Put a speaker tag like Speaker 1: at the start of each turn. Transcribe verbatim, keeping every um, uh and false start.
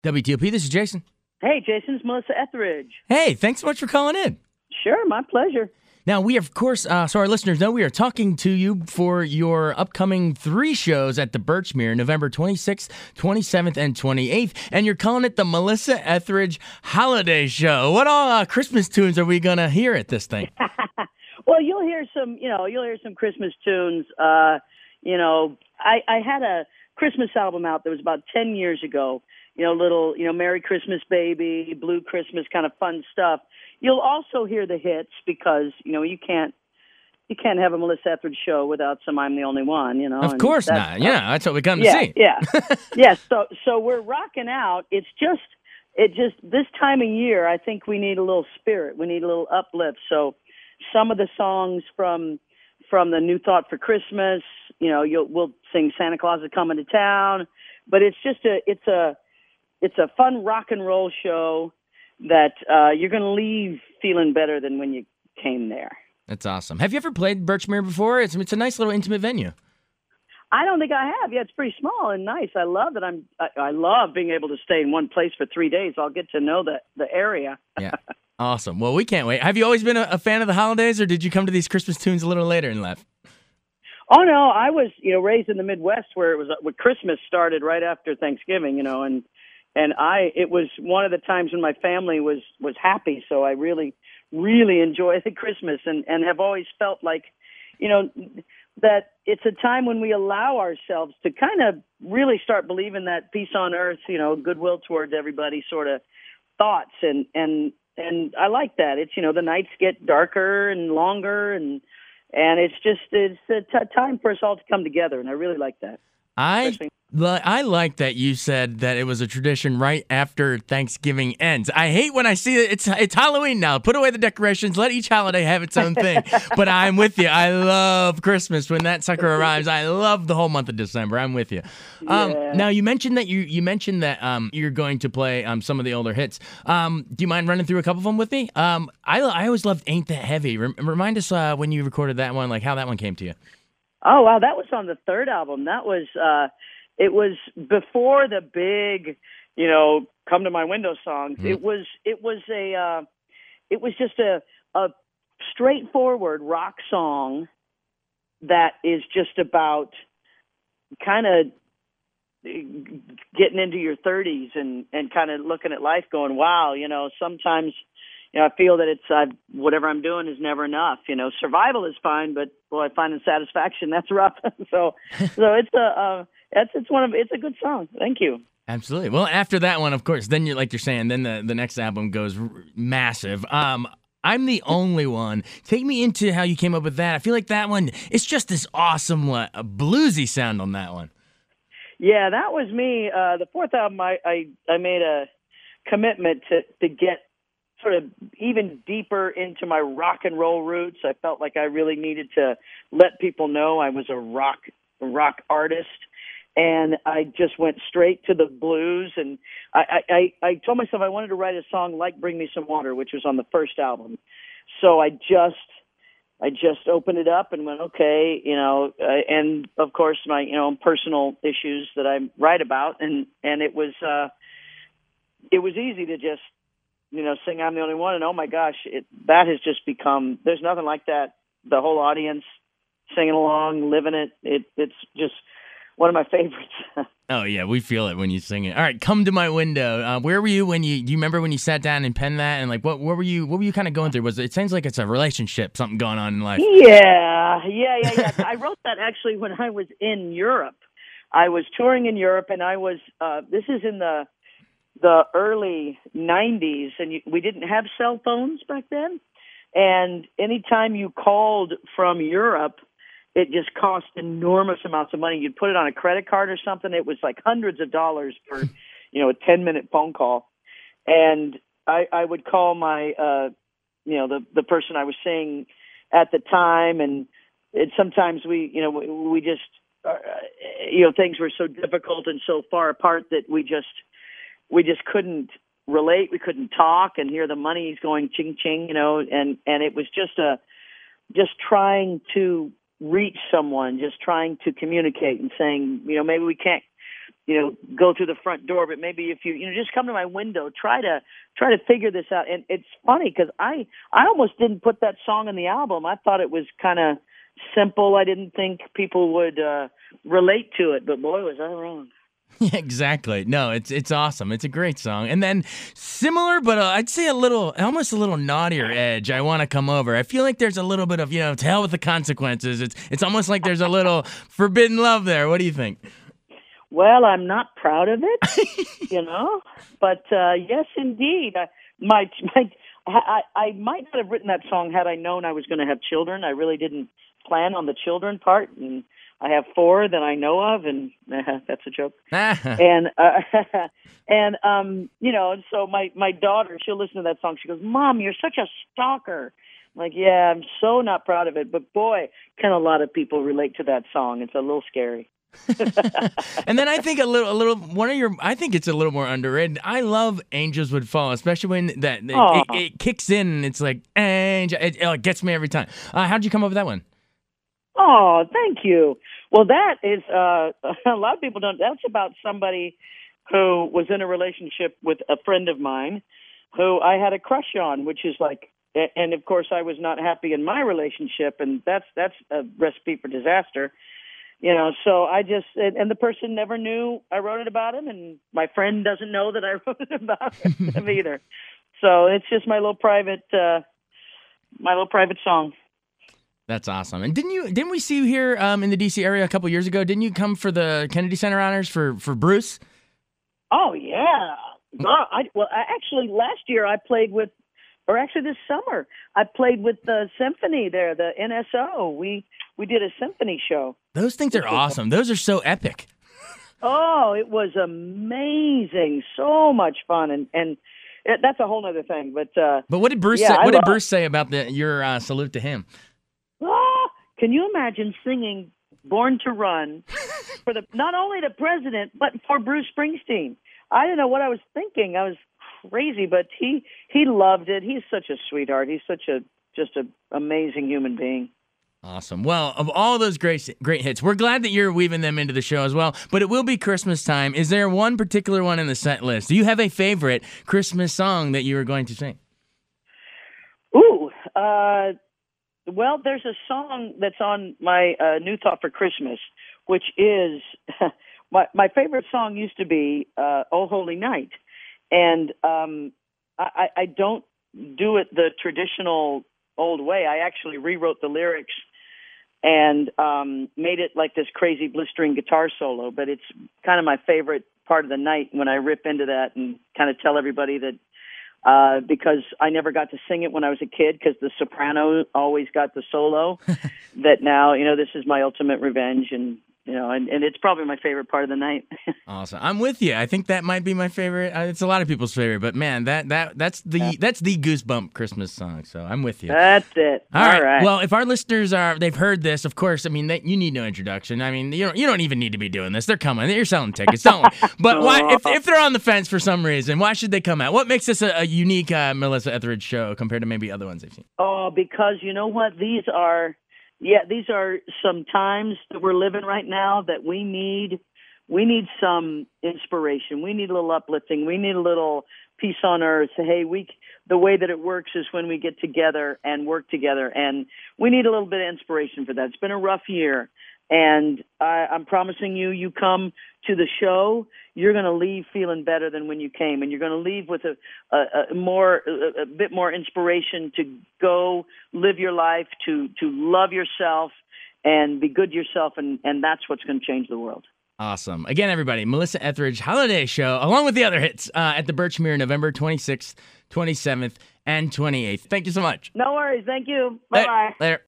Speaker 1: W T O P, this is Jason.
Speaker 2: Hey, Jason, it's Melissa Etheridge.
Speaker 1: Hey, thanks so much for calling in.
Speaker 2: Sure, my pleasure.
Speaker 1: Now, we, of course, uh, so our listeners know we are talking to you for your upcoming three shows at the Birchmere, November twenty-sixth, twenty-seventh, and twenty-eighth, and you're calling it the Melissa Etheridge Holiday Show. What all uh, Christmas tunes are we going to hear at this thing?
Speaker 2: Well, you'll hear some, you know, you'll hear some Christmas tunes. Uh, you know, I, I had a Christmas album out that was about ten years ago. You know, little, you know, Merry Christmas Baby, Blue Christmas, kind of fun stuff. You'll also hear the hits because, you know, you can't you can't have a Melissa Etheridge show without some I'm the Only One, you know.
Speaker 1: Of course not. Yeah, that's what we come
Speaker 2: yeah,
Speaker 1: to see.
Speaker 2: Yeah, yeah. So so we're rocking out. It's just it just this time of year, I think we need a little spirit. We need a little uplift. So some of the songs from from the New Thought for Christmas, you know, you'll we'll sing Santa Claus is Coming to Town, but it's just a it's a It's a fun rock and roll show that uh, you're going to leave feeling better than when you came there.
Speaker 1: That's awesome. Have you ever played Birchmere before? It's, it's a nice little intimate venue.
Speaker 2: I don't think I have. Yeah, it's pretty small and nice. I love that. I'm. I, I love being able to stay in one place for three days. I'll get to know the the area.
Speaker 1: Yeah, awesome. Well, we can't wait. Have you always been a, a fan of the holidays, or did you come to these Christmas tunes a little later in life?
Speaker 2: Oh no, I was you know raised in the Midwest where it was where Christmas started right after Thanksgiving. You know and. And I, it was one of the times when my family was, was happy. So I really, really enjoy the Christmas and, and have always felt like, you know, that it's a time when we allow ourselves to kind of really start believing that peace on earth, you know, goodwill towards everybody sort of thoughts. And, and, and I like that. It's, you know, the nights get darker and longer and, and it's just, it's a t- time for us all to come together. And I really like that.
Speaker 1: I
Speaker 2: Especially-
Speaker 1: I like that you said that it was a tradition right after Thanksgiving ends. I hate when I see it. It's it's Halloween now. Put away the decorations. Let each holiday have its own thing. But I'm with you. I love Christmas when that sucker arrives. I love the whole month of December. I'm with you. Um,
Speaker 2: yeah.
Speaker 1: Now you mentioned that you you mentioned that um, you're going to play um, some of the older hits. Um, do you mind running through a couple of them with me? Um, I I always loved "Ain't That Heavy." Rem- remind us uh, when you recorded that one, like how that one came to you.
Speaker 2: Oh wow, that was on the third album. That was. Uh, It was before the big, you know, "Come to My Window" songs. Mm-hmm. It was it was a uh, it was just a a straightforward rock song that is just about kind of getting into your thirties and and kind of looking at life, going, wow, you know, sometimes. You know, I feel that it's uh, whatever I'm doing is never enough. You know, survival is fine, but boy, finding satisfaction, that's rough. so, so it's a uh, that's it's one of it's a good song. Thank you.
Speaker 1: Absolutely. Well, after that one, of course, then you're like you're saying, then the, the next album goes r- massive. Um, I'm the Only One. Take me into how you came up with that. I feel like that one, it's just this awesome uh, bluesy sound on that one.
Speaker 2: Yeah, that was me. Uh, the fourth album, I, I I made a commitment to to get sort of even deeper into my rock and roll roots. I felt like I really needed to let people know I was a rock rock artist, and I just went straight to the blues. And I, I, I told myself I wanted to write a song like "Bring Me Some Water," which was on the first album. So I just I just opened it up and went, okay, you know, uh, and of course my you know personal issues that I write about, and and it was uh, it was easy to just. You know, sing "I'm the Only One," and oh my gosh, it, that has just become, there's nothing like that. The whole audience singing along, living it, it it's just one of my favorites.
Speaker 1: Oh, yeah, we feel it when you sing it. All right, "Come to My Window." Uh, where were you when you, do you remember when you sat down and penned that? And like, what, what were you, what were you kind of going through? Was it, it sounds like it's a relationship, something going on in life.
Speaker 2: Yeah, yeah, yeah, yeah. I wrote that actually when I was in Europe. I was touring in Europe, and I was, uh, this is in the, the early nineties, and you, we didn't have cell phones back then. And anytime you called from Europe, it just cost enormous amounts of money. You'd put it on a credit card or something. It was like hundreds of dollars for, you know, a ten minute phone call. And I, I would call my, uh, you know, the, the person I was seeing at the time. And it, sometimes we, you know, we, we just, uh, you know, things were so difficult and so far apart that we just, we just couldn't relate. We couldn't talk and hear the money's going ching ching, you know, and, and it was just a, just trying to reach someone, just trying to communicate and saying, you know, maybe we can't you know, go through the front door, but maybe if you, you know, just come to my window, try to try to figure this out. And it's funny because I I almost didn't put that song on the album. I thought it was kind of simple. I didn't think people would uh, relate to it, but boy, was I wrong.
Speaker 1: Yeah, exactly. No, it's it's awesome. It's a great song. And then similar, but uh, I'd say a little, almost a little naughtier edge. I want to come over. I feel like there's a little bit of, you know, to hell with the consequences. It's it's almost like there's a little forbidden love there. What do you think?
Speaker 2: Well, I'm not proud of it, you know, but uh, yes, indeed. I, my my I, I might not have written that song had I known I was going to have children. I really didn't plan on the children part, and I have four that I know of, and uh, that's a joke. and uh, and um, you know, so my my daughter, she'll listen to that song. She goes, "Mom, you're such a stalker." I'm like, yeah, I'm so not proud of it, but boy, can a lot of people relate to that song. It's a little scary.
Speaker 1: And then I think a little, a little. One of your, I think it's a little more underrated. I love "Angels Would Fall," especially when that it, it, it kicks in and it's like angel. It, it gets me every time. Uh, how'd you come up with that one?
Speaker 2: Oh, thank you. Well, that is uh, a lot of people don't. That's about somebody who was in a relationship with a friend of mine who I had a crush on, which is like, and of course I was not happy in my relationship, and that's that's a recipe for disaster. You know, so I just, and the person never knew I wrote it about him, and my friend doesn't know that I wrote it about him either. So it's just my little private, uh, my little private song.
Speaker 1: That's awesome. And didn't you, didn't we see you here um, in the D C area a couple years ago? Didn't you come for the Kennedy Center honors for, for Bruce?
Speaker 2: Oh, yeah. Well, I, well, I, actually, last year I played with, or actually this summer, I played with the symphony there, the N S O. We we did a symphony show.
Speaker 1: Those things are awesome. Those are so epic.
Speaker 2: Oh, it was amazing. So much fun. And, and it, that's a whole other thing. But uh,
Speaker 1: but what did Bruce
Speaker 2: yeah,
Speaker 1: say, what
Speaker 2: I
Speaker 1: did
Speaker 2: love,
Speaker 1: Bruce say about the, your uh, salute to him?
Speaker 2: Ah, can you imagine singing Born to Run for the not only the president, but for Bruce Springsteen? I don't know what I was thinking. I was crazy, but he he loved it. He's such a sweetheart. He's such a just an amazing human being.
Speaker 1: Awesome. Well, of all those great great hits, we're glad that you're weaving them into the show as well. But it will be Christmas time. Is there one particular one in the set list? Do you have a favorite Christmas song that you are going to sing?
Speaker 2: Ooh, uh, well, there's a song that's on my uh, New Thought for Christmas, which is my my favorite song used to be uh, "Oh Holy Night." And um, I, I don't do it the traditional old way. I actually rewrote the lyrics and um, made it like this crazy blistering guitar solo. But it's kind of my favorite part of the night when I rip into that and kind of tell everybody that uh, because I never got to sing it when I was a kid because the soprano always got the solo, that now, you know, this is my ultimate revenge. And You know, and, and it's probably my favorite part of the night.
Speaker 1: Awesome. I'm with you. I think that might be my favorite. Uh, it's a lot of people's favorite, but man, that that that's the yeah. that's the goosebump Christmas song. So I'm with you.
Speaker 2: That's it.
Speaker 1: All, All right.
Speaker 2: right.
Speaker 1: Well, if our listeners are they've heard this, of course. I mean, they, you need no introduction. I mean, you don't you don't even need to be doing this. They're coming. You're selling tickets. Don't worry. But why, if if they're on the fence for some reason, why should they come out? What makes this a, a unique uh, Melissa Etheridge show compared to maybe other ones they've seen?
Speaker 2: Oh, because you know what? These are. Yeah, these are some times that we're living right now that we need we need some inspiration. We need a little uplifting. We need a little peace on earth. Hey, we the way that it works is when we get together and work together, and we need a little bit of inspiration for that. It's been a rough year, and I, I'm promising you, you come to the show, you're going to leave feeling better than when you came, and you're going to leave with a, a, a more, a, a bit more inspiration to go live your life, to to love yourself, and be good to yourself, and, and that's what's going to change the world.
Speaker 1: Awesome. Again, everybody, Melissa Etheridge Holiday Show, along with the other hits, uh, at the Birchmere, November twenty-sixth, twenty-seventh, and twenty-eighth. Thank you so much.
Speaker 2: No worries. Thank you. Bye-bye.
Speaker 1: Later.